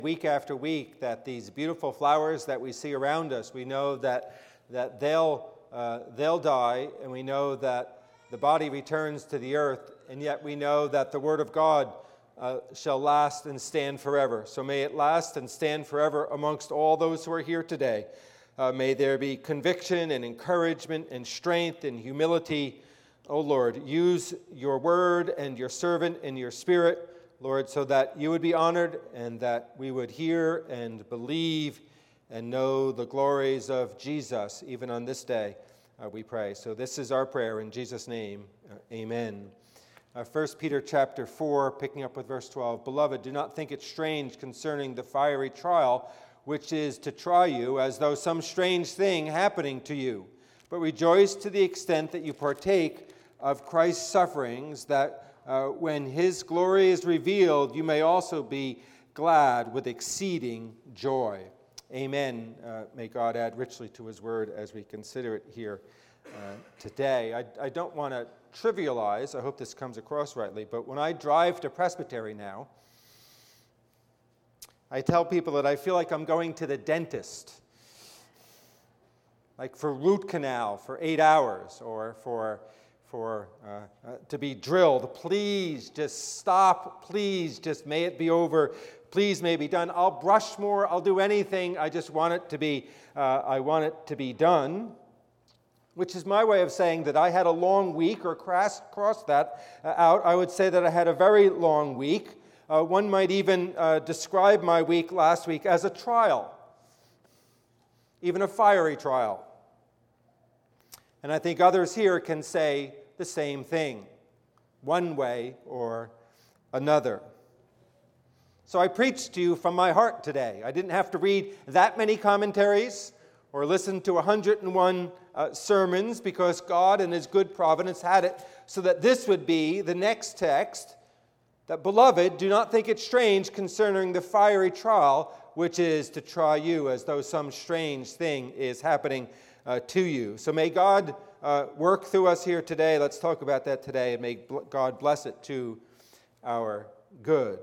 Week after week, that these beautiful flowers that we see around us, we know that they'll die, and we know that the body returns to the earth, and yet we know that the Word of God shall last and stand forever. So may it last and stand forever amongst all those who are here today. May there be conviction and encouragement and strength and humility. Oh Lord, use your word and your servant and your spirit, Lord, so that you would be honored and that we would hear and believe and know the glories of Jesus even on this day, we pray. So this is our prayer in Jesus' name. Amen. 1 Peter chapter 4, picking up with verse 12. Beloved, do not think it strange concerning the fiery trial, which is to try you as though some strange thing happening to you. But rejoice to the extent that you partake of Christ's sufferings, that when his glory is revealed, you may also be glad with exceeding joy. Amen. May God add richly to his word as we consider it here today. I don't want to trivialize, I hope this comes across rightly, but when I drive to Presbytery now, I tell people that I feel like I'm going to the dentist, like for root canal for 8 hours, or to be drilled. Please just stop. Please just may it be over. Please may it be done. I'll brush more. I'll do anything. I just want it to be. I want it to be done. Which is my way of saying that I had a long week, or cross that out. I would say that I had a very long week. One might even describe my week last week as a trial, even a fiery trial. And I think others here can say the same thing, one way or another. So I preached to you from my heart today. I didn't have to read that many commentaries or listen to 101 sermons, because God in his good providence had it so that this would be the next text, that, beloved, do not think it strange concerning the fiery trial, which is to try you as though some strange thing is happening to you. So may God work through us here today. Let's talk about that today, and may God bless it to our good.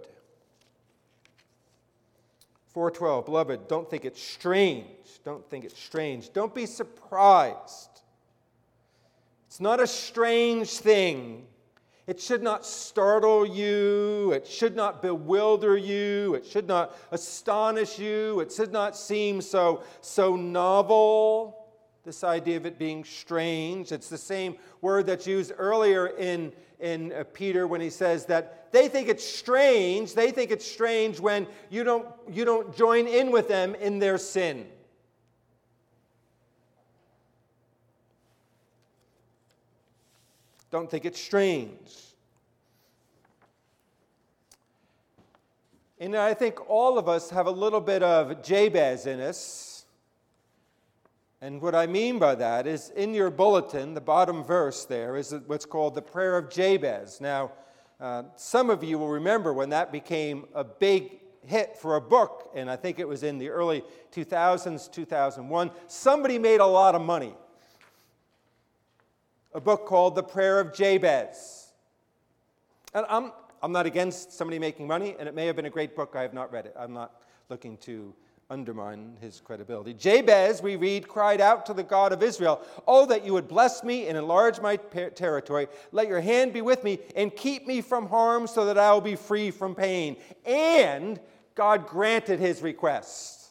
4:12, beloved, don't think it's strange. Don't think it's strange. Don't be surprised. It's not a strange thing. It should not startle you. It should not bewilder you. It should not astonish you. It should not seem so novel. This idea of it being strange. It's the same word that's used earlier in Peter when he says that they think it's strange. They think it's strange when you don't join in with them in their sin. Don't think it's strange. And I think all of us have a little bit of Jabez in us. And what I mean by that is, in your bulletin, the bottom verse there is what's called the Prayer of Jabez. Now, some of you will remember when that became a big hit for a book, and I think it was in the early 2000s, 2001. Somebody made a lot of money. A book called The Prayer of Jabez. And I'm not against somebody making money, and it may have been a great book. I have not read it. I'm not looking to undermine his credibility. Jabez, we read, cried out to the God of Israel, "Oh, that you would bless me and enlarge my territory. Let your hand be with me and keep me from harm so that I will be free from pain." And God granted his request.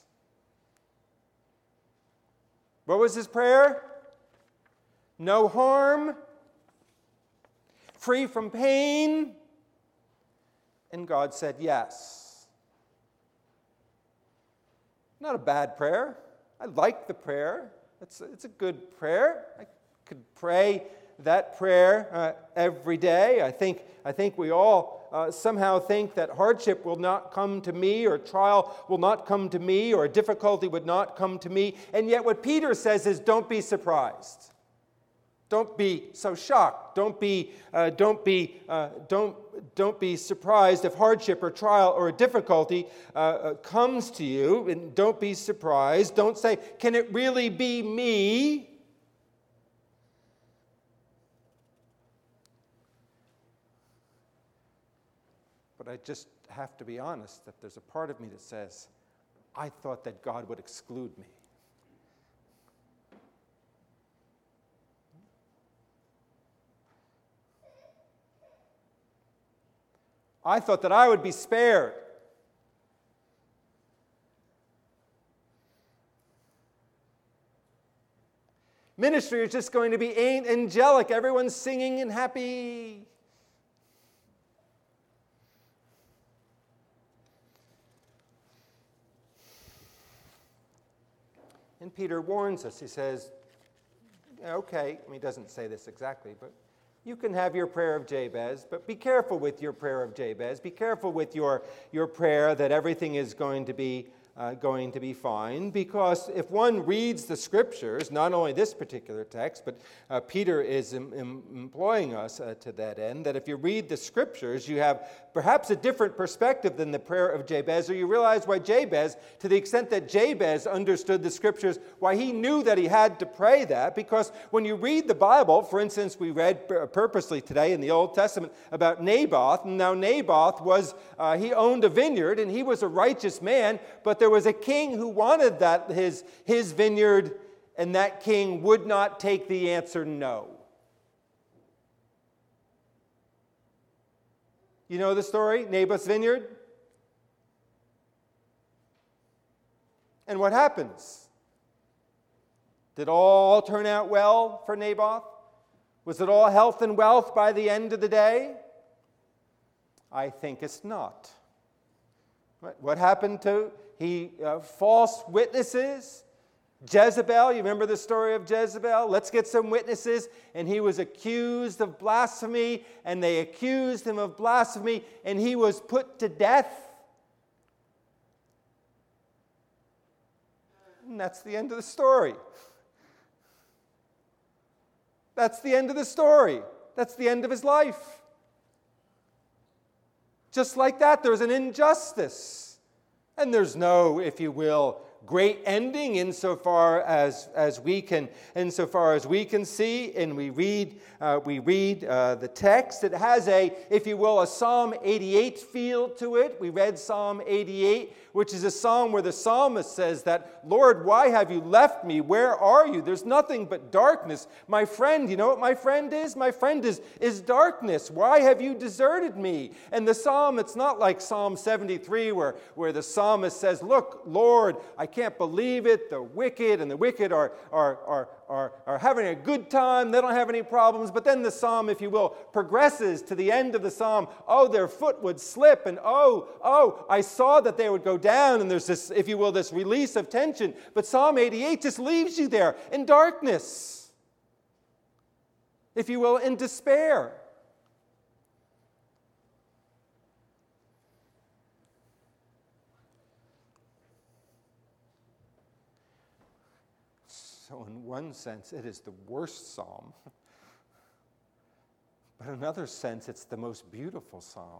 What was his prayer? No harm, free from pain. And God said yes. Not a bad prayer. I like the prayer. It's a good prayer. I could pray that prayer every day. I think we all somehow think that hardship will not come to me, or trial will not come to me, or difficulty would not come to me. And yet what Peter says is, don't be surprised. Don't be so shocked. Don't be surprised if hardship or trial or difficulty comes to you. And don't be surprised. Don't say, "Can it really be me?" But have to be honest that there's a part of me that says, I thought that God would exclude me. I thought that I would be spared. Ministry is just going to be angelic. Everyone's singing and happy. And Peter warns us. He says, okay, he doesn't say this exactly, but you can have your prayer of Jabez, but be careful with your prayer of Jabez. Be careful with your prayer that everything is going to be fine, because if one reads the Scriptures, not only this particular text, but Peter is employing us to that end, that if you read the Scriptures, you have perhaps a different perspective than the prayer of Jabez, or you realize why Jabez, to the extent that Jabez understood the Scriptures, why he knew that he had to pray that, because when you read the Bible, for instance, we read purposely today in the Old Testament about Naboth, and now Naboth was, he owned a vineyard, and he was a righteous man, but there was a king who wanted that his vineyard, and that king would not take the answer no. You know the story, Naboth's vineyard? And what happens? Did all turn out well for Naboth? Was it all health and wealth by the end of the day? I think it's not. What happened to false witnesses? Jezebel, you remember the story of Jezebel? Let's get some witnesses. And he was accused of blasphemy, and they accused him of blasphemy, and he was put to death. And that's the end of the story. That's the end of the story. That's the end of his life. Just like that, there's an injustice. And there's no, if you will, great ending insofar as we can see, and we read the text. It has a, if you will, a Psalm 88 feel to it. We read Psalm 88, which is a psalm where the psalmist says that, Lord, why have you left me? Where are you? There's nothing but darkness. My friend, you know what my friend is? My friend is darkness. Why have you deserted me? And the psalm, it's not like Psalm 73 where the psalmist says, look, Lord, I can't believe it. The wicked are having a good time. They don't have any problems. But then the psalm, if you will, progresses to the end of the psalm. Oh, their foot would slip, and oh, I saw that they would go down, and there's this, if you will, this release of tension. But Psalm 88 just leaves you there in darkness, if you will, in despair. So in one sense, it is the worst psalm. But in another sense, it's the most beautiful psalm.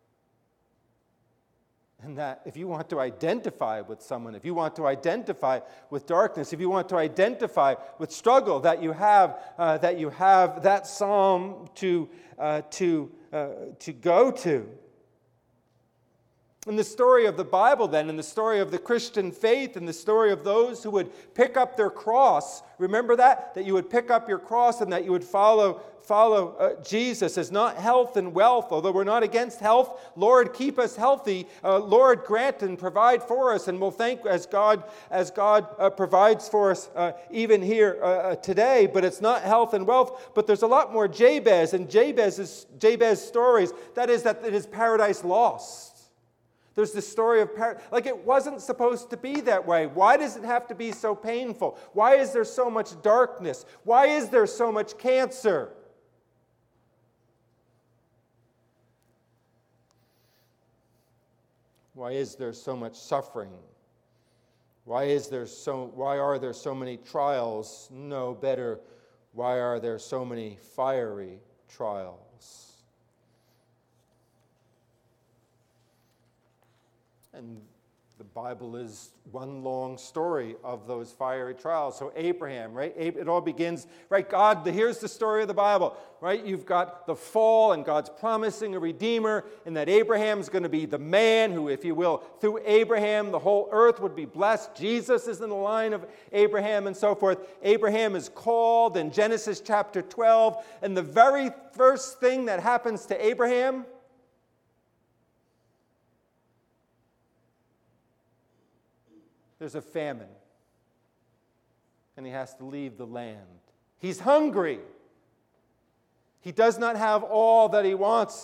And that if you want to identify with someone, if you want to identify with darkness, if you want to identify with struggle, that you have that psalm to go to. In the story of the Bible, then, in the story of the Christian faith, in the story of those who would pick up their cross, remember that? That you would pick up your cross and that you would follow Jesus as not health and wealth, although we're not against health. Lord, keep us healthy. Lord, grant and provide for us, and we'll thank as God provides for us even here today. But it's not health and wealth. But there's a lot more Jabez and Jabez's stories. That is that it is paradise lost. There's the story of paradise. Like, it wasn't supposed to be that way. Why does it have to be so painful? Why is there so much darkness? Why is there so much cancer? Why is there so much suffering? Why are there so many trials? No, better, why are there so many fiery trials? And the Bible is one long story of those fiery trials. So Abraham, right? It all begins, right? Here's the story of the Bible, right? You've got the fall, and God's promising a redeemer, and that Abraham's going to be the man who, if you will, through Abraham, the whole earth would be blessed. Jesus is in the line of Abraham and so forth. Abraham is called in Genesis chapter 12, and the very first thing that happens to Abraham, there's a famine, and he has to leave the land. He's hungry. He does not have all that he wants,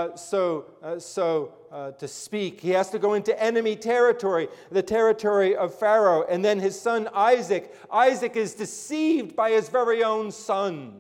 to speak. He has to go into enemy territory, the territory of Pharaoh. And then his son Isaac is deceived by his very own son.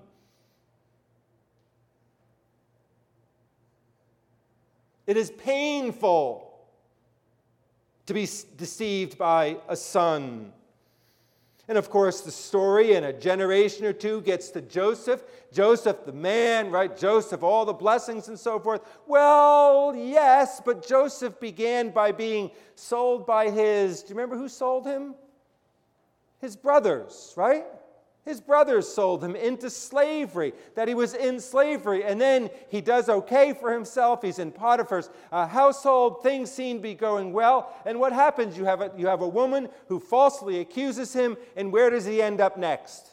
It is painful to be deceived by a son. And of course, the story in a generation or two gets to Joseph. Joseph, the man, right? Joseph, all the blessings and so forth. Well, yes, but Joseph began by being sold by do you remember who sold him? His brothers, right? His brothers sold him into slavery, that he was in slavery. And then he does okay for himself. He's in Potiphar's household. Things seem to be going well. And what happens? You have a woman who falsely accuses him. And where does he end up next?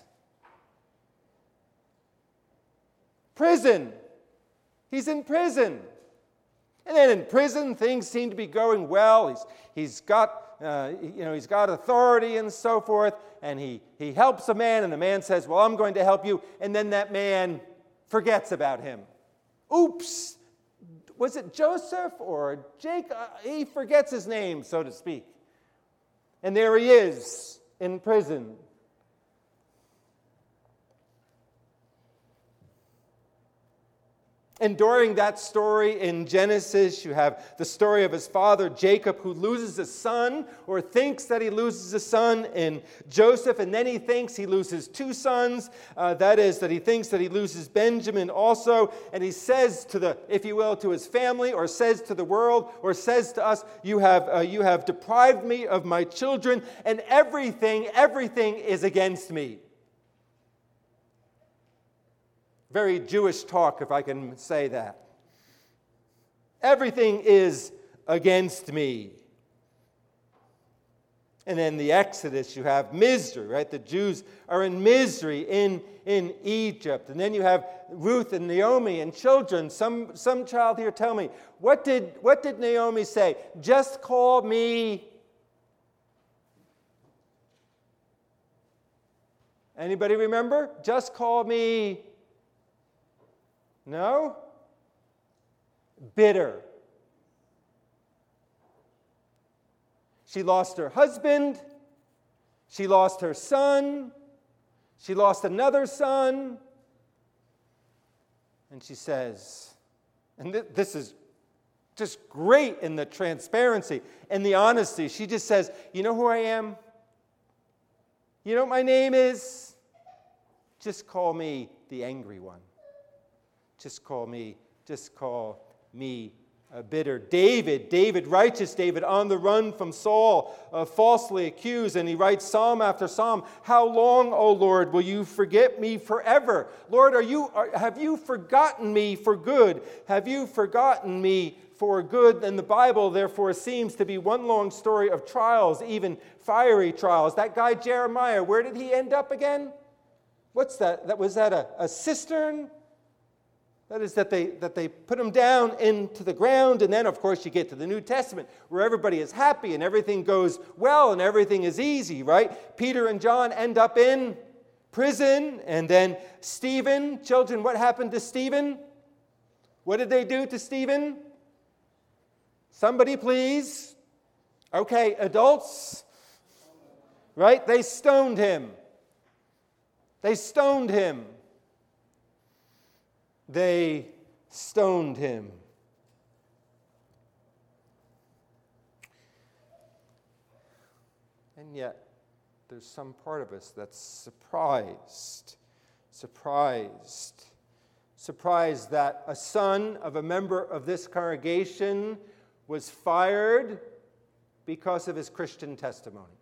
Prison. He's in prison. And then in prison, things seem to be going well. He's got authority and so forth, and he helps a man, and the man says, well, I'm going to help you, and then that man forgets about him. Oops! Was it Joseph or Jacob? He forgets his name, so to speak. And there he is in prison. And during that story in Genesis, you have the story of his father Jacob, who loses a son, or thinks that he loses a son in Joseph, and then he thinks he loses two sons. That he thinks that he loses Benjamin also, and he says to his family, or says to the world, or says to us, you have deprived me of my children, and everything is against me. Very Jewish talk, if I can say that. Everything is against me. And then the Exodus, you have misery, right? The Jews are in misery in Egypt. And then you have Ruth and Naomi and children. Some child here tell me, what did Naomi say? Just call me. Anybody remember? Just call me. No? Bitter. She lost her husband. She lost her son. She lost another son. And she says, and this is just great in the transparency and the honesty. She just says, you know who I am? You know what my name is? Just call me the angry one. Just call me bitter. David, righteous David, on the run from Saul, falsely accused, and he writes psalm after psalm. How long, O Lord, will you forget me forever? Lord, have you forgotten me for good? Have you forgotten me for good? And the Bible, therefore, seems to be one long story of trials, even fiery trials. That guy Jeremiah, where did he end up again? What's that? Was that a cistern? That is that they put him down into the ground, and then, of course, you get to the New Testament, where everybody is happy and everything goes well and everything is easy, right? Peter and John end up in prison, and then Stephen. Children, what happened to Stephen? What did they do to Stephen? Somebody, please. Okay, adults, right? They stoned him. They stoned him. They stoned him. And yet, there's some part of us that's surprised that a son of a member of this congregation was fired because of his Christian testimony.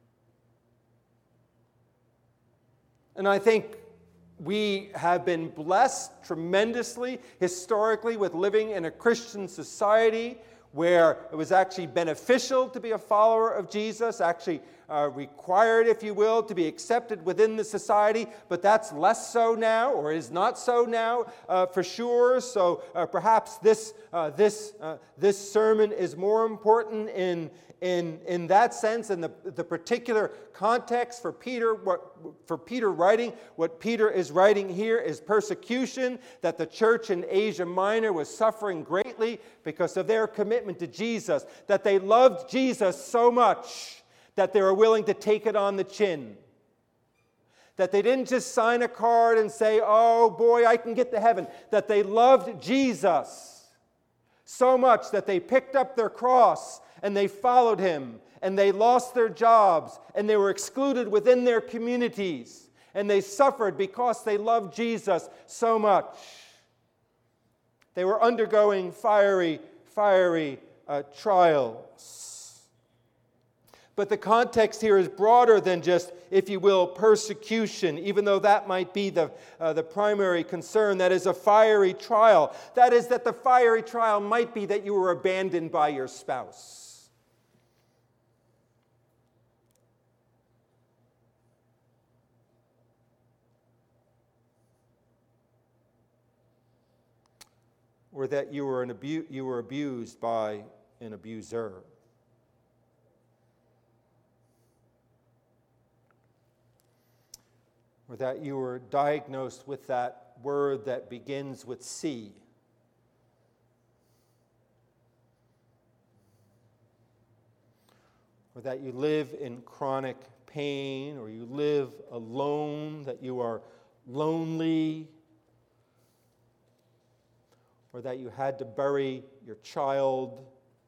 And I think we have been blessed tremendously, historically, with living in a Christian society where it was actually beneficial to be a follower of Jesus, actually required, if you will, to be accepted within the society, but that's less so now, or is not so now, for sure. So perhaps this sermon is more important in that sense, in the particular context for Peter. What Peter is writing here is persecution that the church in Asia Minor was suffering greatly because of their commitment to Jesus, that they loved Jesus so much that they were willing to take it on the chin. That they didn't just sign a card and say, oh boy, I can get to heaven. That they loved Jesus so much that they picked up their cross and they followed him, and they lost their jobs, and they were excluded within their communities, and they suffered because they loved Jesus so much. They were undergoing fiery trials. But the context here is broader than just, if you will, persecution, even though that might be the primary concern. That is a fiery trial. That is that the fiery trial might be that you were abandoned by your spouse. Or that you were abused by an abuser. Or that you were diagnosed with that word that begins with C. Or that you live in chronic pain, or you live alone, that you are lonely, or that you had to bury your child.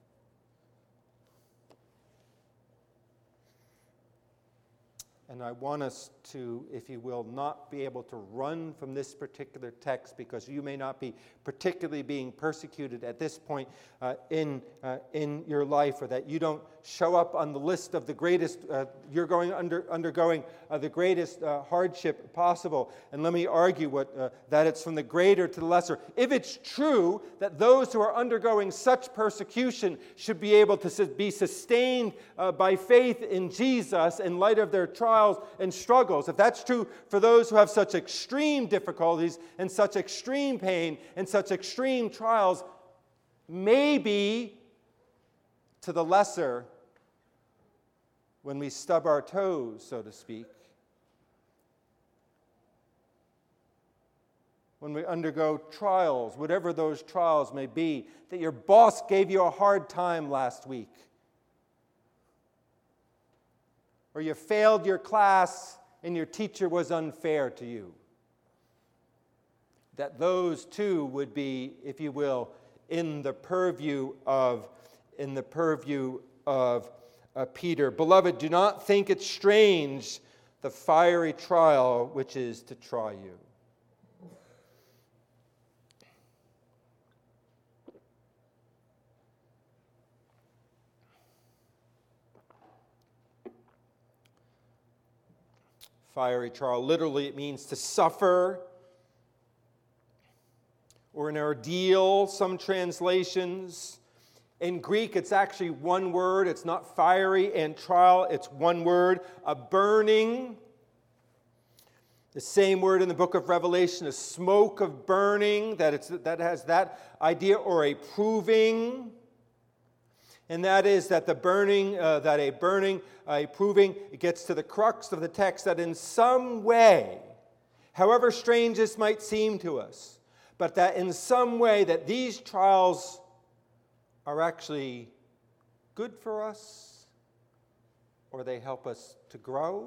And I want us to, if you will, not be able to run from this particular text because you may not be particularly being persecuted at this point in your life, or that you don't show up on the list of the greatest, you're undergoing the greatest hardship possible. And let me argue that it's from the greater to the lesser. If it's true that those who are undergoing such persecution should be able to be sustained by faith in Jesus in light of their trials and struggles, if that's true for those who have such extreme difficulties and such extreme pain and such extreme trials, maybe to the lesser, when we stub our toes, so to speak, when we undergo trials, whatever those trials may be, that your boss gave you a hard time last week, or you failed your class and your teacher was unfair to you, that those too would be, if you will, in the purview of Peter. Beloved, do not think it strange, the fiery trial which is to try you. Fiery trial, literally it means to suffer, or an ordeal, some translations. In Greek, it's actually one word. It's not fiery and trial. It's one word, a burning. The same word in the book of Revelation, a smoke of burning, that has that idea, or a proving. And that is that a proving, it gets to the crux of the text, that in some way, however strange this might seem to us, but that in some way that these trials are actually good for us, or they help us to grow,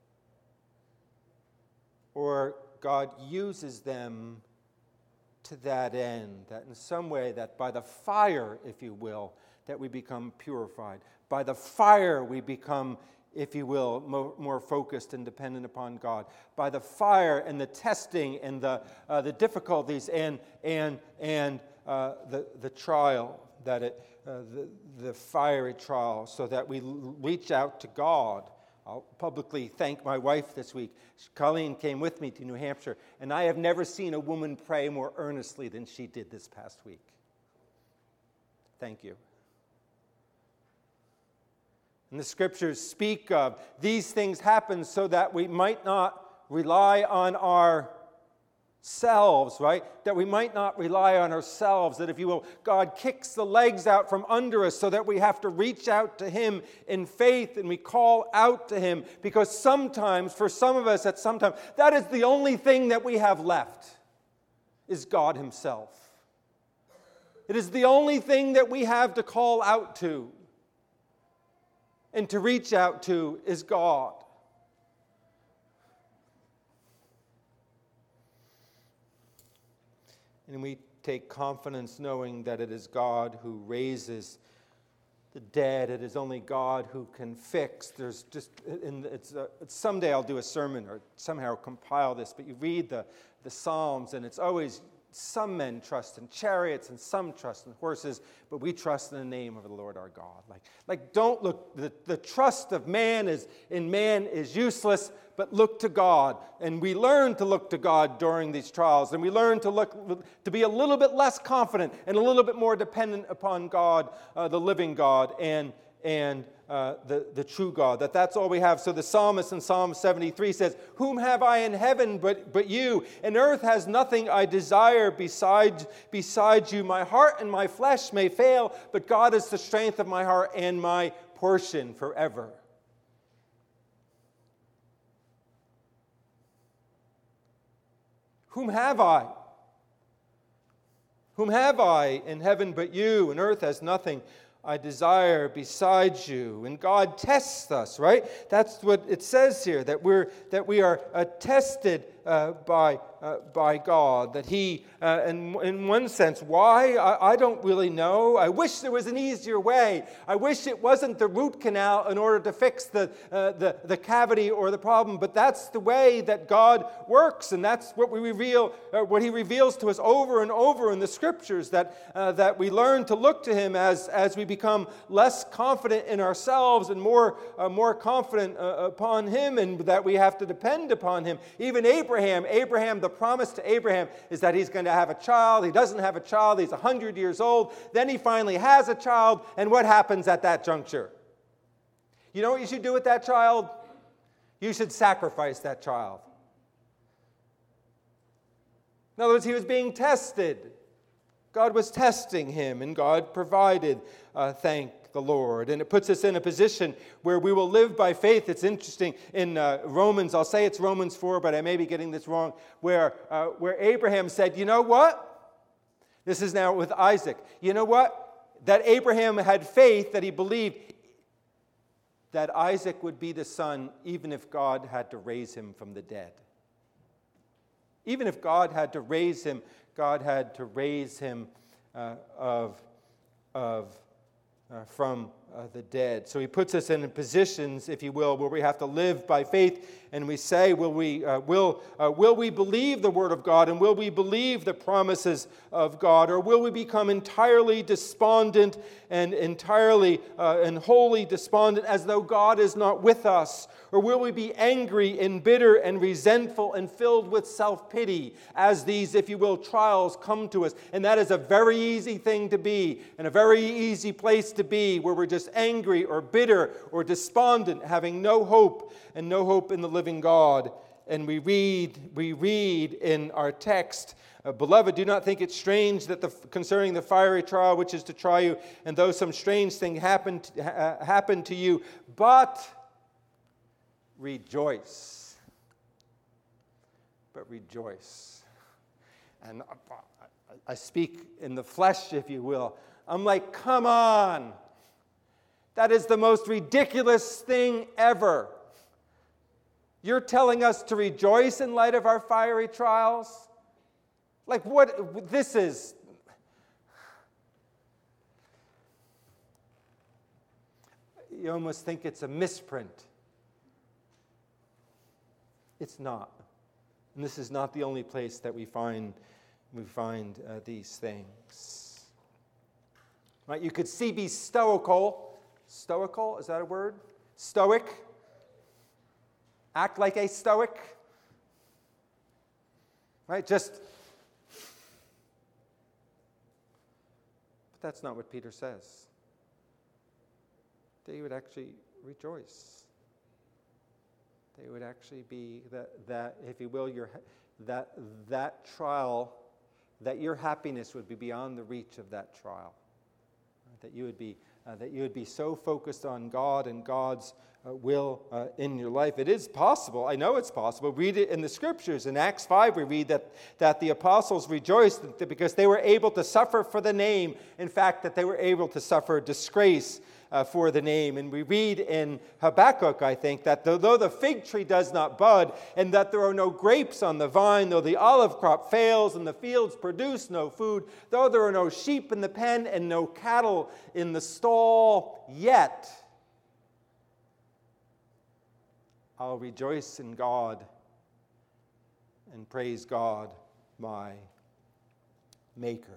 or God uses them to that end, that in some way, that by the fire, if you will, that we become purified. By the fire we become, if you will, more focused and dependent upon God. By the fire and the testing and the difficulties and the trial. the fiery trial, so that we reach out to God. I'll publicly thank my wife this week. Colleen came with me to New Hampshire, and I have never seen a woman pray more earnestly than she did this past week. Thank you. And the scriptures speak of these things happen so that we might not rely on ourselves, right? That we might not rely on ourselves, that if you will, God kicks the legs out from under us so that we have to reach out to Him in faith and we call out to Him, because sometimes, for some of us at some time, that is the only thing that we have left, is God Himself. It is the only thing that we have to call out to and to reach out to is God. And we take confidence knowing that it is God who raises the dead. It is only God who can fix. There's just, someday I'll do a sermon or somehow compile this, but you read the Psalms and it's always, some men trust in chariots and some trust in horses, but we trust in the name of the Lord our God. Like don't look, the trust of man is useless, but look to God. And we learn to look to God during these trials, and we learn to be a little bit less confident and a little bit more dependent upon God, the living God, and the true God, that's all we have. So the psalmist in Psalm 73 says, "Whom have I in heaven but you? And earth has nothing I desire besides you. My heart and my flesh may fail, but God is the strength of my heart and my portion forever." Whom have I? Whom have I in heaven but you? And earth has nothing I desire besides you. And God tests us, right? That's what it says here, that we are tested by God. That He, in one sense, why? I don't really know. I wish there was an easier way. I wish it wasn't the root canal in order to fix the cavity or the problem. But that's the way that God works, and that's what what He reveals to us over and over in the Scriptures. That we learn to look to Him as we become less confident in ourselves and more confident upon Him, and that we have to depend upon Him. Even Abraham, the promise to Abraham is that he's going to have a child. He doesn't have a child. He's 100 years old. Then he finally has a child. And what happens at that juncture? You know what you should do with that child? You should sacrifice that child. In other words, he was being tested. God was testing him, and God provided, thank the Lord. And it puts us in a position where we will live by faith. It's interesting in Romans, I'll say it's Romans 4, but I may be getting this wrong, where Abraham said, you know what? This is now with Isaac. You know what? That Abraham had faith, that he believed that Isaac would be the son, even if God had to raise him from the dead. Even if God had to raise him, God had to raise him from the dead. So he puts us in positions, if you will, where we have to live by faith, and we say, will we believe the Word of God, and will we believe the promises of God, or will we become entirely despondent and entirely and wholly despondent as though God is not with us? Or will we be angry and bitter and resentful and filled with self-pity as these, if you will, trials come to us? And that is a very easy thing to be, and a very easy place to be, where we're just angry or bitter or despondent, having no hope and no hope in the living God. And we read in our text, "Beloved, do not think it strange that concerning the fiery trial which is to try you, and though some strange thing happened to you, but rejoice." But rejoice. And I speak in the flesh, if you will. I'm like, come on. That is the most ridiculous thing ever. You're telling us to rejoice in light of our fiery trials? Like what this is. You almost think it's a misprint. It's not. And this is not the only place that we find these things. Right? You could be stoical. Stoical, is that a word? Stoic. Act like a stoic. Right? But that's not what Peter says. They would actually rejoice. They would actually be that if you will, that trial, that your happiness would be beyond the reach of that trial. That you would be so focused on God and God's will in your life. It is possible. I know it's possible. Read it in the Scriptures. In Acts 5, we read that the apostles rejoiced because they were able to suffer for the name. In fact, that they were able to suffer disgrace for the name. And we read in Habakkuk, I think, that though the fig tree does not bud, and that there are no grapes on the vine, though the olive crop fails and the fields produce no food, though there are no sheep in the pen and no cattle in the stall, yet I'll rejoice in God and praise God, my Maker.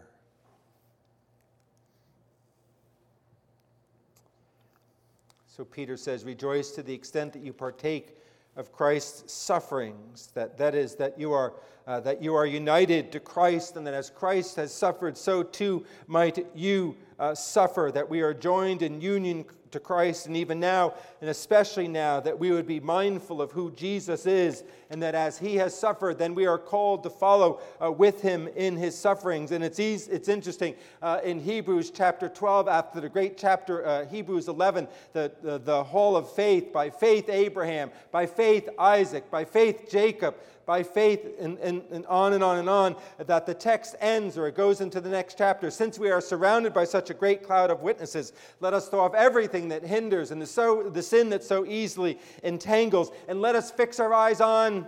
So Peter says, rejoice to the extent that you partake of Christ's sufferings, that is, that you are united to Christ, and that as Christ has suffered, so too might you suffer, that we are joined in union to Christ, and even now, and especially now, that we would be mindful of who Jesus is, and that as he has suffered, then we are called to follow with him in his sufferings. And it's interesting, in Hebrews chapter 12, after the great chapter, Hebrews 11, the hall of faith, by faith Abraham, by faith Isaac, by faith Jacob, by faith, and on and on and on, that the text ends, or it goes into the next chapter. Since we are surrounded by such a great cloud of witnesses, let us throw off everything that hinders and the sin that so easily entangles, and let us fix our eyes on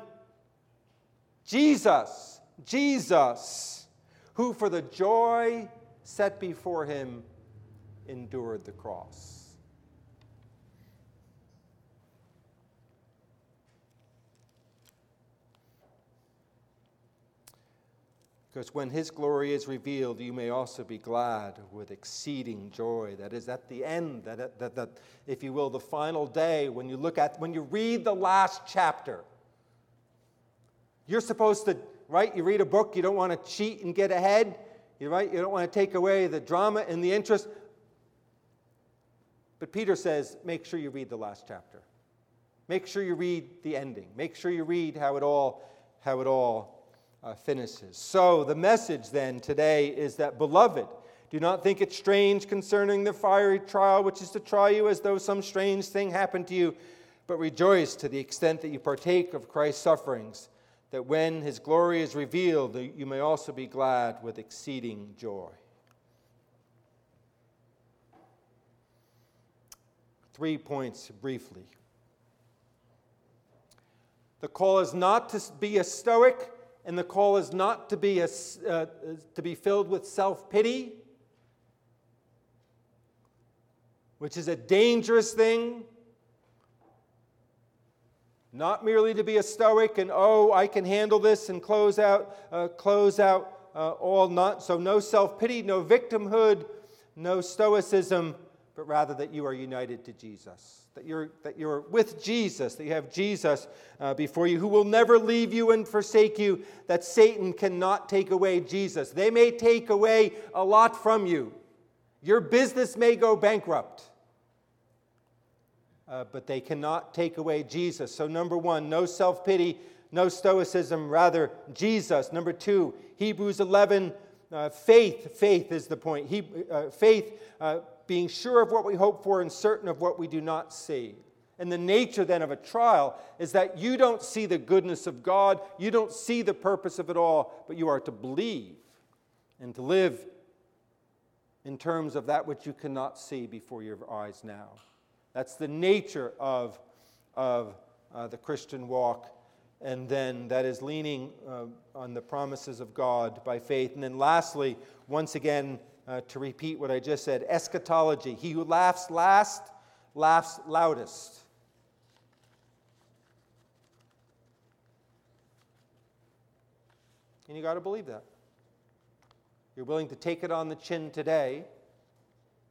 Jesus, who for the joy set before him endured the cross. Because when his glory is revealed, you may also be glad with exceeding joy. That is at the end, that if you will, the final day, when you read the last chapter. You're supposed to, right? You read a book, you don't want to cheat and get ahead. You don't want to take away the drama and the interest. But Peter says, make sure you read the last chapter. Make sure you read the ending. Make sure you read how it all finishes. So the message then today is that, beloved, do not think it strange concerning the fiery trial which is to try you as though some strange thing happened to you, but rejoice to the extent that you partake of Christ's sufferings, that when his glory is revealed, you may also be glad with exceeding joy. 3 points briefly. The call is not to be a stoic, and the call is not to be filled with self-pity, which is a dangerous thing. Not merely to be a stoic and, I can handle this and close out all. Not so. No self-pity, no victimhood, no stoicism, but rather that you are united to Jesus. That you're with Jesus, that you have Jesus before you, who will never leave you and forsake you, that Satan cannot take away Jesus. They may take away a lot from you. Your business may go bankrupt, but they cannot take away Jesus. So number one, no self-pity, no stoicism, rather Jesus. Number two, Hebrews 11, faith is the point. Faith, being sure of what we hope for and certain of what we do not see. And the nature then of a trial is that you don't see the goodness of God, you don't see the purpose of it all, but you are to believe and to live in terms of that which you cannot see before your eyes now. That's the nature of the Christian walk. And then that is leaning on the promises of God by faith. And then lastly, once again, to repeat what I just said, eschatology. He who laughs last, laughs loudest. And you got to believe that. You're willing to take it on the chin today,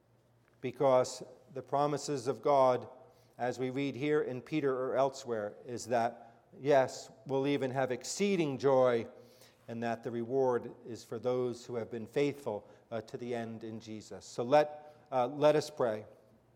because the promises of God, as we read here in Peter or elsewhere, is that, yes, we'll even have exceeding joy, and that the reward is for those who have been faithful to the end in Jesus. So let us pray.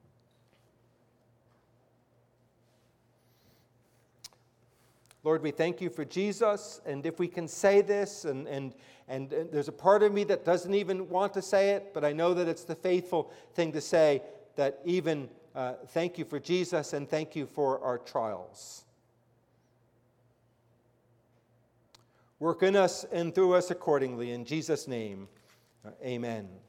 Lord, we thank you for Jesus, and if we can say this, and there's a part of me that doesn't even want to say it, but I know that it's the faithful thing to say, that even thank you for Jesus and thank you for our trials. Work in us and through us accordingly. In Jesus' name, amen.